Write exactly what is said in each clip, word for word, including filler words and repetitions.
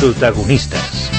Protagonistes.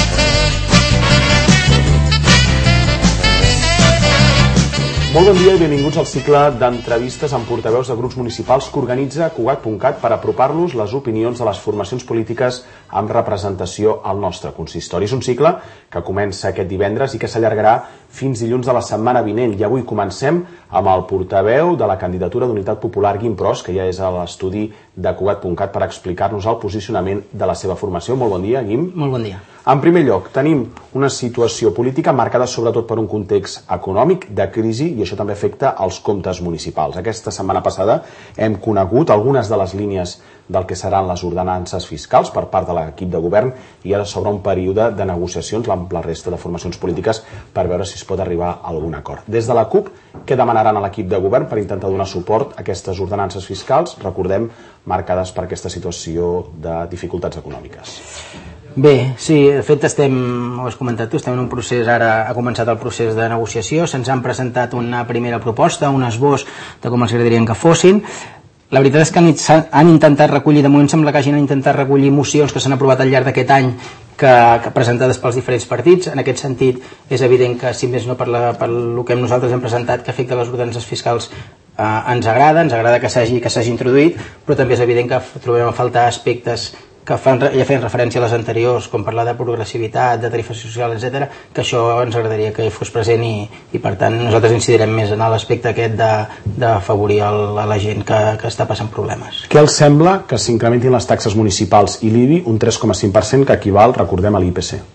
Molt bon dia i benvinguts al cicle d'entrevistes amb portaveus de grups municipals que organitza Cugat punt cat per apropar-los les opinions de les formacions polítiques amb representació al nostre consistori. És un cicle que comença aquest divendres i que s'allargarà fins dilluns de la setmana vinent. I avui comencem amb el portaveu de la candidatura d'Unitat Popular, Guim Pros, que ja és a l'estudi de Cugat punt cat per explicar-nos el posicionament de la seva formació. Molt bon dia, Guim. Molt bon dia. En primer lloc, tenim una situació política marcada sobretot per un context econòmic de crisi i això també afecta els comptes municipals. Aquesta setmana passada hem conegut algunes de les línies del que seran les ordenances fiscals per part de l'equip de govern i ara s'obre un període de negociacions amb la resta de formacions polítiques per veure si es pot arribar a algun acord. Des de la CUP, què demanaran a l'equip de govern per intentar donar suport a aquestes ordenances fiscals, recordem, marcades per aquesta situació de dificultats econòmiques? Bé, sí, de fet estem, ho has comentat tu, estem en un procés, ara ha començat el procés de negociació, se'ns han presentat una primera proposta, un esbós de com els agradaríem que fossin. La veritat és que han, han intentat recollir, de moment sembla que hagin intentat recollir mocions que s'han aprovat al llarg d'aquest any que, que presentades pels diferents partits. En aquest sentit és evident que, si més no per, la, per el que nosaltres hem presentat que afecta les ordenances fiscals, eh, ens agrada, ens agrada que s'hagi que s'hagi introduït, però també és evident que trobem a faltar aspectes que fan, ja feien referència a les anteriors, com parlar de progressivitat, de tarifació social, etcètera, que això ens agradaria que fos present i, i per tant nosaltres incidirem més en l'aspecte aquest d'afavorir la gent que, que està passant problemes. Què els sembla que s'incrementin les taxes municipals i l'I B I un tres coma cinc per cent que equival, recordem, a l'I P C?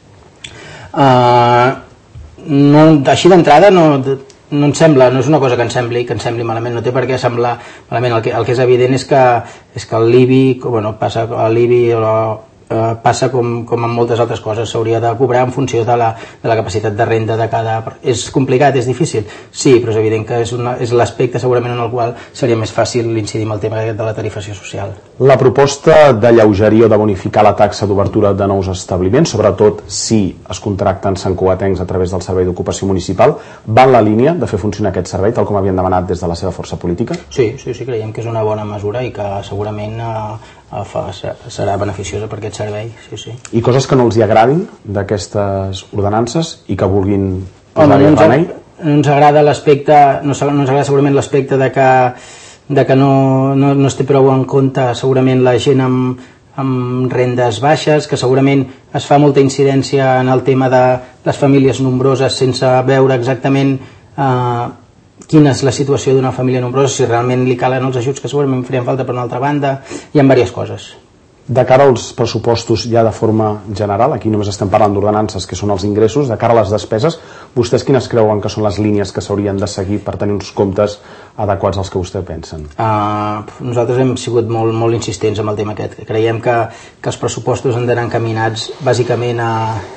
Uh, no, així d'entrada no... No ens sembla, no és una cosa que ens sembli, que ens sembli malament, no té per què semblar malament. El que, el que és evident és que, és que l'I B I, bueno, passa l'I B I o eh, passa com, com en moltes altres coses, s'hauria de cobrar en funció de la, de la capacitat de renda de cada... És complicat, és difícil? Sí, però és evident que és, una, és l'aspecte segurament en el qual seria més fàcil incidir en el tema de la tarifació social. La proposta d'alleugerir o de bonificar la taxa d'obertura de nous establiments, sobretot si es contracten santcugatencs a través del Servei d'Ocupació Municipal, va en la línia de fer funcionar aquest servei, tal com havien demanat des de la seva força política? Sí, sí, sí, creiem que és una bona mesura i que segurament eh, fa, serà beneficiosa per aquest servei, sí, sí. I coses que no els hi agradin d'aquestes ordenances i que vulguin posar-hi no remei? No ens agrada l'aspecte, no, no ens agrada segurament l'aspecte de que, de que no, no, no es té prou en compte segurament la gent amb, amb rendes baixes, que segurament es fa molta incidència en el tema de les famílies nombroses sense veure exactament eh, quina és la situació d'una família nombrosa, si realment li calen els ajuts que segurament farien falta per una altra banda. Hi ha diverses coses. De cara als pressupostos ja de forma general, aquí només estem parlant d'ordenances que són els ingressos, de cara a les despeses, vostès quines creuen que són les línies que s'haurien de seguir per tenir uns comptes adequats als que vostès pensen? Uh, nosaltres hem sigut molt, molt insistents amb el tema aquest. Creiem que, que els pressupostos han d'anar encaminats bàsicament a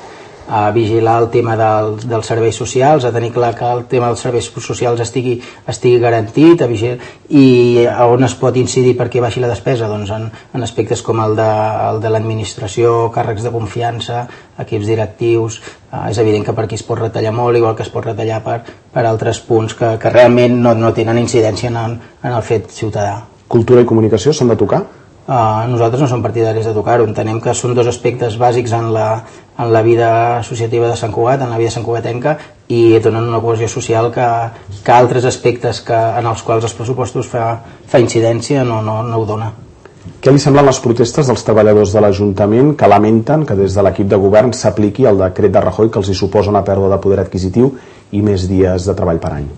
a vigilar el tema del, dels serveis socials, a tenir clar que el tema dels serveis socials estigui, estigui garantit, a vigilar, i on es pot incidir perquè baixi la despesa? Doncs en, en aspectes com el de, el de l'administració, càrrecs de confiança, equips directius. Eh, és evident que per aquí es pot retallar molt, igual que es pot retallar per, per altres punts que, que realment no, no tenen incidència en, en el fet ciutadà. Cultura i comunicació s'han de tocar? Uh, nosaltres no som partidaris de tocar-ho, entenem que són dos aspectes bàsics en la, en la vida associativa de Sant Cugat, en la vida santcugatenca, i donen una cohesió social que, que altres aspectes que, en els quals els pressupostos fa, fa incidència no, no, no ho dona. Què li semblen les protestes dels treballadors de l'Ajuntament que lamenten que des de l'equip de govern s'apliqui el decret de Rajoy que els hi suposa una pèrdua de poder adquisitiu i més dies de treball per any?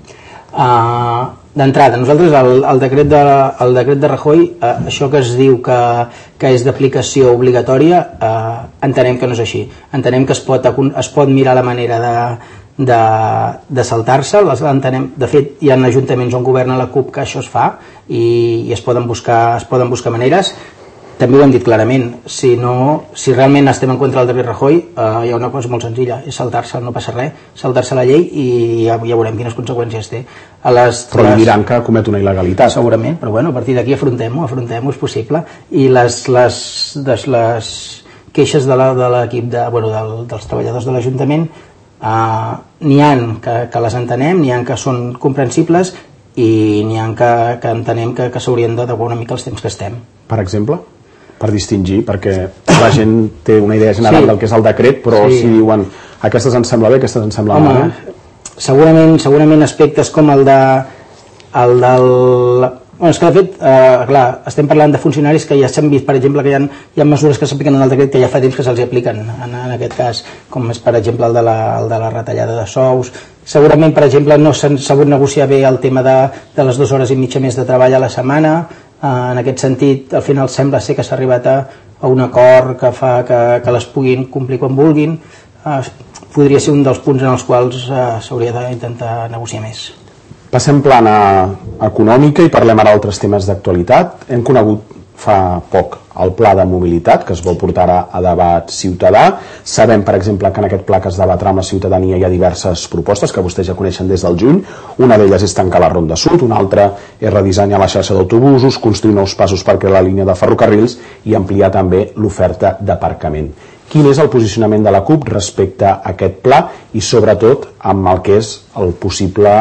Uh, D'entrada, nosaltres el, el, decret de, el decret de Rajoy, uh, això que es diu que, que és d'aplicació obligatòria, uh, entenem que no és així. Entenem que es pot, es pot mirar la manera de, de, de saltar-se. De fet, hi ha ajuntaments on governa la CUP que això es fa i, i es, poden buscar, es poden buscar maneres. També ho hem dit clarament, si, no, si realment estem en contra del decret Rajoy, eh, hi ha una cosa molt senzilla, és saltar-se, no passa res, saltar-se la llei i ja, ja veurem quines conseqüències té. A les, però les... diran que comet una il·legalitat. Segurament, però bueno, a partir d'aquí afrontem-ho, afrontem-ho, és possible. I les, les, les, les queixes de l'equip, de, bueno, del, dels treballadors de l'Ajuntament, eh, n'hi ha que, que les entenem, n'hi ha que són comprensibles i n'hi ha que, que entenem que, que s'haurien d'adequar una mica els temps que estem. Per exemple? per distingir, perquè la gent té una idea general sí. del que és el decret, però sí. si diuen aquestes ens sembla bé, aquestes ens sembla Home, malament. Segurament, segurament aspectes com el de el del... Bueno, és que de fet, eh, clar, estem parlant de funcionaris que ja s'han vist, per exemple, que hi ha, hi ha mesures que s'apliquen en el decret que ja fa temps que se'ls apliquen, en, en aquest cas, com és, per exemple, el de, la, el de la retallada de sous. Segurament, per exemple, no s'ha sabut negociar bé el tema de, de les dues hores i mitja més de treball a la setmana. Eh, en aquest sentit, al final sembla ser que s'ha arribat a, a un acord que fa que, que les puguin complir quan vulguin. Eh, podria ser un dels punts en els quals eh, s'hauria d'intentar negociar més. Passem plana econòmica i parlem ara d'altres temes d'actualitat. Hem conegut fa poc el pla de mobilitat que es vol portar ara a debat ciutadà. Sabem, per exemple, que en aquest pla que es debatrà amb la ciutadania hi ha diverses propostes que vostès ja coneixen des del juny. Una d'elles és tancar la Ronda Sud, una altra és redissenyar la xarxa d'autobusos, construir nous passos per crear la línia de ferrocarrils i ampliar també l'oferta d'aparcament. Quin és el posicionament de la CUP respecte a aquest pla i sobretot amb el que és el possible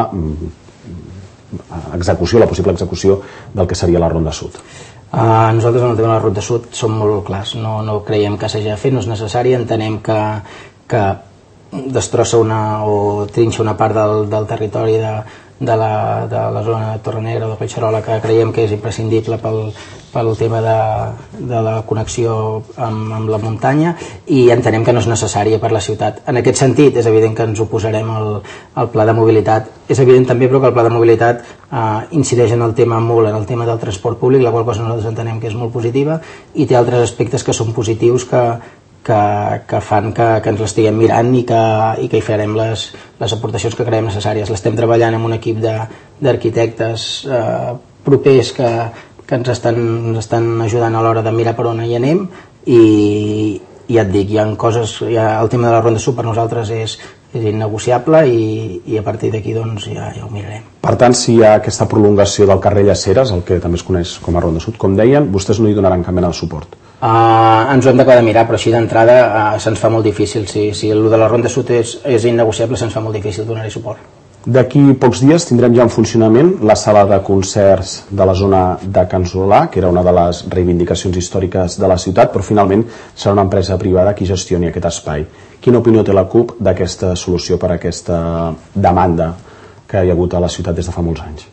execució, la possible execució del que seria la Ronda Sud? Uh, nosaltres en el tema de la Ronda Sud som molt clars, no, no creiem que s'hagi de fer, no és necessari, entenem que, que destrossa una o trinxa una part del, del territori de, de, la, de la zona de Torre Negra o de Collserola que creiem que és imprescindible pel, pel tema de, de la connexió amb, amb la muntanya i entenem que no és necessària per la ciutat. En aquest sentit és evident que ens oposarem al, al pla de mobilitat. És evident també però que el pla de mobilitat eh, incideix en el tema molt, en el tema del transport públic, la qual cosa nosaltres entenem que és molt positiva i té altres aspectes que són positius que, que, que fan que, que ens l'estiguem mirant i que, i que hi farem les, les aportacions que creiem necessàries. L'estem treballant amb un equip d'arquitectes eh, propers que que ens estan, ens estan ajudant a l'hora de mirar per on hi anem i, i ja et dic, hi ha coses, hi ha, el tema de la Ronda Sud per nosaltres és, és innegociable i, i a partir d'aquí doncs ja, ja ho mirarem. Per tant, si hi ha aquesta prolongació del carrer Llaceres, el que també es coneix com a Ronda Sud, com deien, vostès no hi donaran cap mena de suport? Uh, ens ho hem d'acabar de mirar, però així d'entrada uh, se'ns fa molt difícil. Si, si el de la Ronda Sud és, és innegociable, se'ns fa molt difícil donar-hi suport. D'aquí pocs dies tindrem ja en funcionament la sala de concerts de la zona de Can Solà, que era una de les reivindicacions històriques de la ciutat, però finalment serà una empresa privada qui gestioni aquest espai. Quina opinió té la CUP d'aquesta solució per a aquesta demanda que hi ha hagut a la ciutat des de fa molts anys?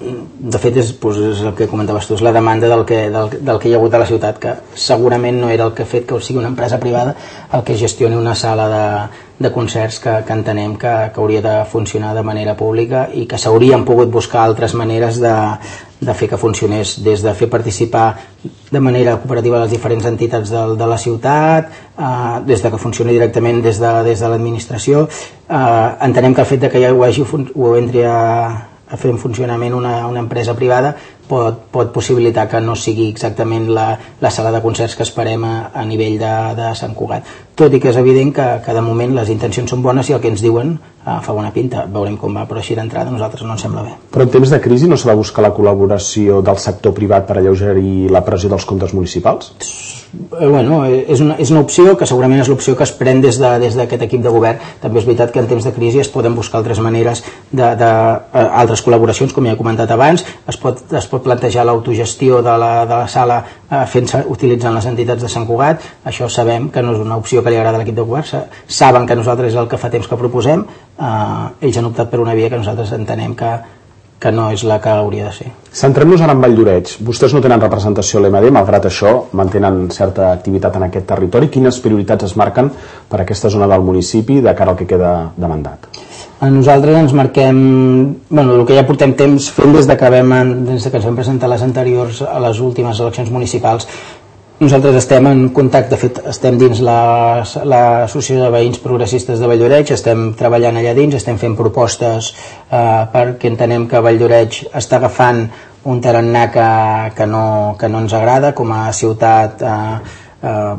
De fet és, doncs, és el que comentaves tu, és la demanda del que, del, del que hi ha hagut a la ciutat, que segurament no era el que ha fet que sigui una empresa privada el que gestioni una sala de, de concerts que, que entenem que, que hauria de funcionar de manera pública i que s'haurien pogut buscar altres maneres de, de fer que funcionés, des de fer participar de manera cooperativa les diferents entitats de, de la ciutat, eh, des de que funcioni directament des de, des de l'administració. Eh, entenem que el fet de que ja ho, hagi, ho entri a a fer en funcionament una, una empresa privada pot, pot possibilitar que no sigui exactament la, la sala de concerts que esperem a, a nivell de, de Sant Cugat. Tot i que és evident que, que de moment les intencions són bones i el que ens diuen eh, fa bona pinta. Veurem com va, però així d'entrada a nosaltres no ens sembla bé. Però en temps de crisi no s'ha de buscar la col·laboració del sector privat per alleugerir la pressió dels comptes municipals? Eh, bueno, és una, és una opció que segurament és l'opció que es pren des de, des d'aquest equip de govern. També és veritat que en temps de crisi es poden buscar altres maneres de, de uh, altres col·laboracions, com ja he comentat abans. Es pot, es pot plantejar l'autogestió de, la, de la sala uh, fent utilitzant les entitats de Sant Cugat. Això sabem que no és una opció que li agrada a l'equip de govern. Saben que nosaltres és el que fa temps que proposem. Uh, ells han optat per una via que nosaltres entenem que que no és la que hauria de ser. Centrem-nos ara en Valldoreix. Vostès no tenen representació a l'E M D, malgrat això mantenen certa activitat en aquest territori. Quines prioritats es marquen per a aquesta zona del municipi de cara al que queda de mandat? A nosaltres ens marquem, bueno, el que ja portem temps fent des de que, vam, des de que ens vam presentar les anteriors a les últimes eleccions municipals. Nosaltres estem en contacte, de fet estem dins l'Associació la, de Veïns Progressistes de Valldoreix, estem treballant allà dins, estem fent propostes eh, perquè entenem que Valldoreix està agafant un tarannà que, que, no, que no ens agrada com a ciutat eh, eh,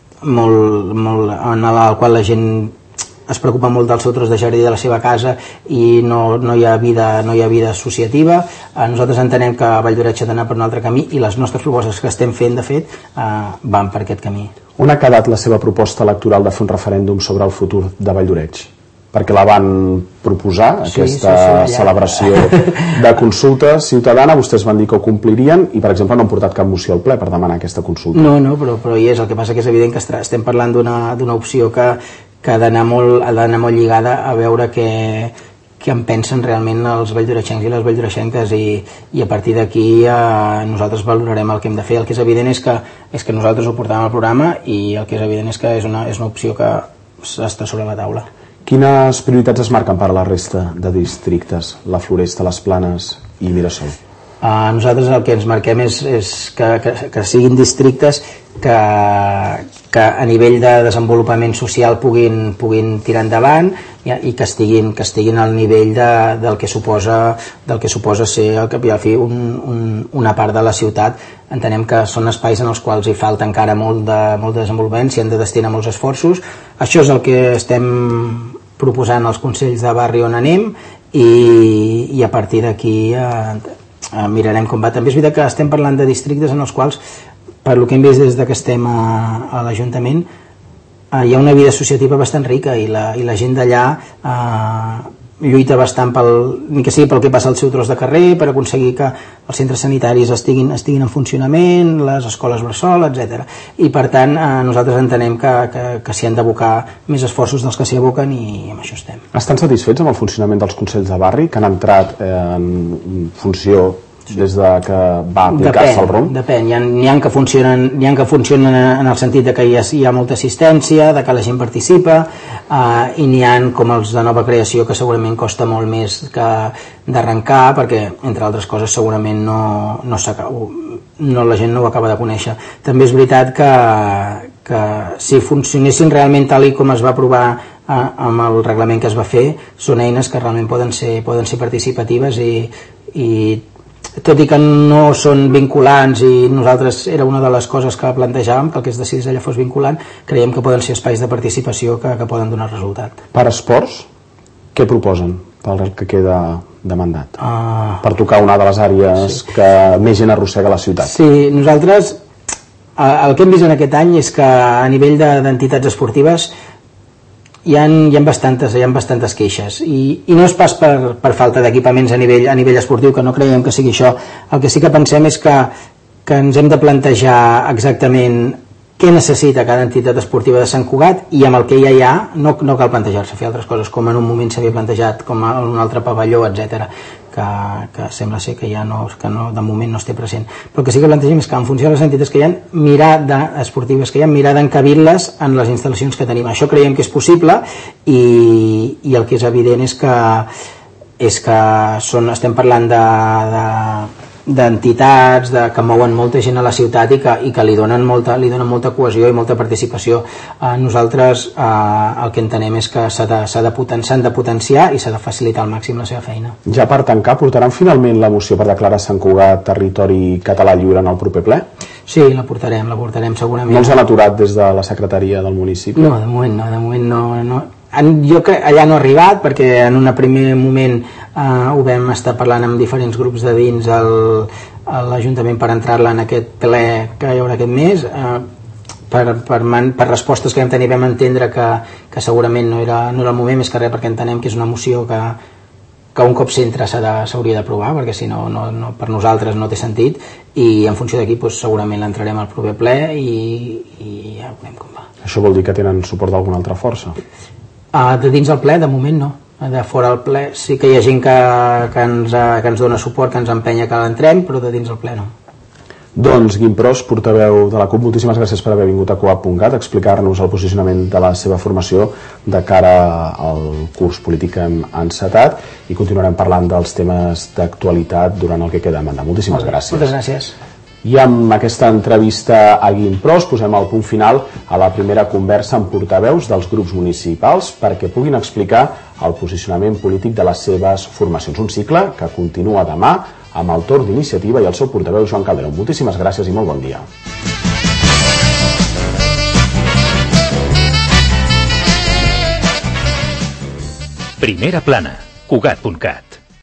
molt, molt, en el qual la gent es preocupa molt del seu tros de jardí de la seva casa i no, no, hi ha vida, no hi ha vida associativa. Eh, nosaltres entenem que Valldoreix ha d'anar per un altre camí i les nostres propostes que estem fent, de fet, eh, van per aquest camí. On ha quedat la seva proposta electoral de fer un referèndum sobre el futur de Valldoreix? perquè la van proposar, sí, aquesta sí, sí, celebració de consulta ciutadana, vostès van dir que ho complirien i, per exemple, no han portat cap moció al ple per demanar aquesta consulta. No, no, però, però hi és. El que passa que és evident que estem parlant d'una opció que, que ha d'anar molt, ha d'anar molt lligada a veure què, què en pensen realment els valldoreixencs i les valldoreixenques i, i a partir d'aquí eh, nosaltres valorarem el que hem de fer. El que és evident és que, és que nosaltres ho portàvem al programa i el que és evident és que és una, és una opció que està sobre la taula. Quines prioritats es marquen per a la resta de districtes, la Floresta, les Planes i Mirasol? Uh, nosaltres el que ens marquem és, és que, que, que siguin districtes que, que a nivell de desenvolupament social puguin, puguin tirar endavant i, i que, estiguin, que estiguin al nivell de, del, que suposa, del que suposa ser al cap i al fi un, un, una part de la ciutat. Entenem que són espais en els quals hi falta encara molt de, molt de desenvolupament, s'hi han de destinar molts esforços. Això és el que estem proposant als consells de barri on anem i, i a partir d'aquí eh, eh, mirarem com va. També és veritat que estem parlant de districtes en els quals, per lo que hem vist des de que estem a, a l'Ajuntament, eh, hi ha una vida associativa bastant rica i la, i la gent d'allà eh, lluita bastant pel, ni que sigui pel que passa al seu tros de carrer, per aconseguir que els centres sanitaris estiguin, estiguin en funcionament, les escoles bressol, etcètera. I per tant eh, nosaltres entenem que, que, que s'hi han d'abocar més esforços dels que s'hi aboquen i amb això estem. Estan satisfets amb el funcionament dels consells de barri que han entrat eh, en funció des de que va aplicar-se el R O M? Depèn, hi ha, hi ha que funcionen, hi ha que funcionen en el sentit de que hi ha, hi ha molta assistència, de que la gent participa eh, i n'hi ha com els de nova creació que segurament costa molt més que d'arrencar perquè, entre altres coses, segurament no, no, no la gent no ho acaba de conèixer. També és veritat que, que si funcionessin realment tal i com es va aprovar eh, amb el reglament que es va fer, són eines que realment poden ser, poden ser participatives i, i tot i que no són vinculants i nosaltres era una de les coses que plantejàvem, que el que es decidís allà fos vinculant, creiem que poden ser espais de participació que, que poden donar resultat. Per esports, què proposen pel que queda de mandat? Uh, per tocar una de les àrees sí. que més gent arrossega la ciutat. Sí, nosaltres el que hem vist en aquest any és que a nivell d'entitats esportives hi ha, hi ha, bastantes, hi ha bastantes queixes i, i no és pas per, per falta d'equipaments a nivell, a nivell esportiu, que no creiem que sigui això. El que sí que pensem és que, que ens hem de plantejar exactament què necessita cada entitat esportiva de Sant Cugat i amb el que ja hi ha no, no cal plantejar-se fer altres coses com en un moment s'havia plantejat com en un altre pavelló, etcètera, que, que sembla ser que ja no, que no, de moment no es té present. Però el que sí que plantegem és que en funció de les entitats que hi ha, mirar d'esportives que hi ha, mirar d'encabir-les en les instal·lacions que tenim. Això creiem que és possible i, i el que és evident és que, és que són, estem parlant de, de d'entitats de, que mouen molta gent a la ciutat i que, i que li, donen molta, li donen molta cohesió i molta participació. Eh, nosaltres eh, el que entenem és que s'ha de, s'ha de, poten, s'han de potenciar i s'ha de facilitar al màxim la seva feina. Ja per tancar, portaran finalment la moció per declarar Sant Cugat territori català lliure en el proper ple? Sí, la portarem, la portarem segurament. No els han aturat des de la secretaria del municipi? No, de moment no, de moment no, no. Jo crec, allà no ha arribat perquè en un primer moment eh, ho vam estar parlant amb diferents grups de dins el, l'Ajuntament per entrar-la en aquest ple que hi haurà aquest mes eh, per, per, man, per respostes que vam tenir vam entendre que, que segurament no era, no era el moment, més que res perquè entenem que és una moció que, que un cop s'entra s'hauria d'aprovar perquè si no, no, no, per nosaltres no té sentit i en funció d'aquí doncs, segurament l'entrarem al proper ple i, i ja veurem com va. Això vol dir que tenen suport d'alguna altra força? Uh, de dins el ple, de moment no. De fora el ple sí que hi ha gent que, que, ens, que ens dona suport, que ens empenya que l'entrem, però de dins el ple no. Doncs Guim Pros, portaveu de la CUP, moltíssimes gràcies per haver vingut a coap punt cat a explicar-nos el posicionament de la seva formació de cara al curs polític que hem encetat i continuarem parlant dels temes d'actualitat durant el que queda de mandat. Moltíssimes gràcies. Moltes gràcies. I amb aquesta entrevista a Guim Pros posem el punt final a la primera conversa amb portaveus dels grups municipals perquè puguin explicar el posicionament polític de les seves formacions. Un cicle que continua demà amb el torn d'Iniciativa i el seu portaveu Joan Calderón. Moltíssimes gràcies i molt bon dia. Primera plana, Cugat punt cat.